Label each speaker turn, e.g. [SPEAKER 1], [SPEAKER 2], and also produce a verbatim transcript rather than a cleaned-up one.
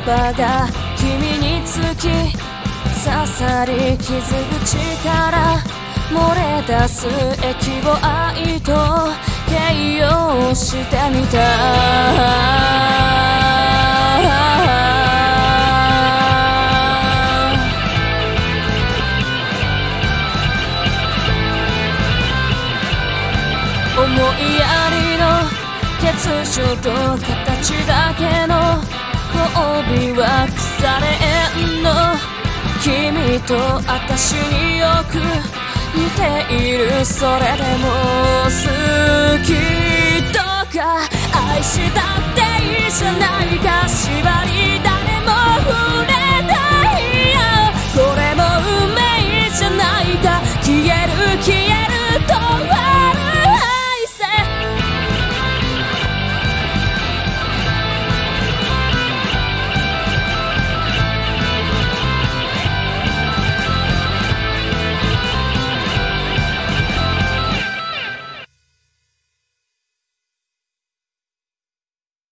[SPEAKER 1] 葉が君につき刺さり傷口から漏れ出す液を愛と形容してみた。思いやりの欠如と形だけの交尾は腐れ縁の君と私によく似ている。それでも好きとか愛したっていいじゃない。